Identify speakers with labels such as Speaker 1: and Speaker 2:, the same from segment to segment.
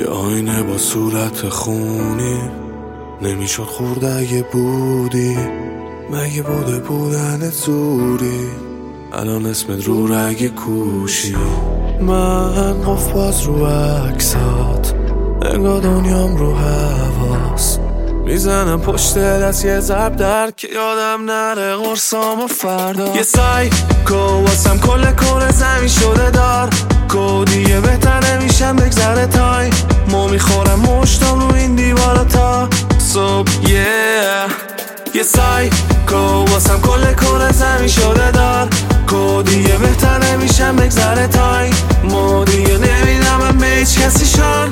Speaker 1: یه آینه با صورت خونی نمیشد خورده اگه بودی. مگه بودن زوری الان اسمت رو رگ کوشی. من قف باز رو عکسات انگار دنیام رو حواس میزنم پشت دست یه ضرب در که یادم نره قرصام و فردا. یه سایکو واسم کل کره زمین شده دار کو دیگه بهتر نمیشم بگذره تای مو میخورم مشتم رو این دیوارا تا صبح. یه سایکو واسم کل کره زمین شده دار کو دیگه بهتر نمیشم بگذره تای مو دیگه نمیدم من به هیچ کسی شان.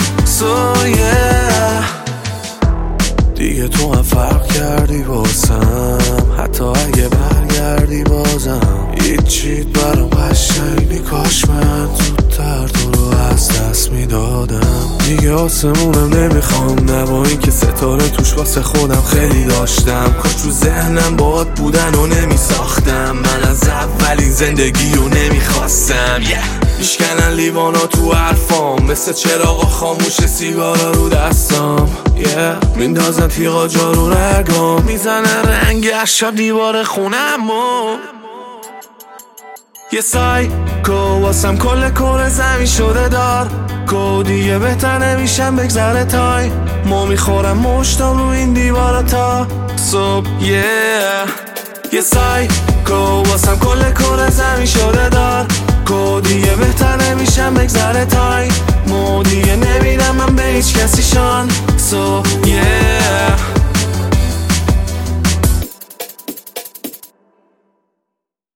Speaker 1: دیگه تو هم فرق کردی واسم حتی اگه برگردی بازم هیچیت برام قشنگ نی. کاش من زودتر تو رو از دست میدادم. دیگه آسمونم نمیخوام نه با این که ستاره توش واسه خودم خیلی داشتم. کاش تو ذهنم باهات بودن و نمیساختم. من از اولین زندگی رو نمیخواستم. میشکنن لیوانا تو حرفام مثل چراغا خاموش سیگارا رو دستام. میندازن تیغا جارو رگام میزنن رنگ اشیا دیوار خونمو. یه سایکو واسم کل کره زمین شده دار کو دیگه بهتر نمیشم بگذره تای مو میخورم مشتم رو این دیوارا تا صبح. یه سایکو واسم کل کره زمین شده دار کو دیگه بهتر نمیشم بگذره تای مو دیگه نمیدم من به هیچ کسی شان.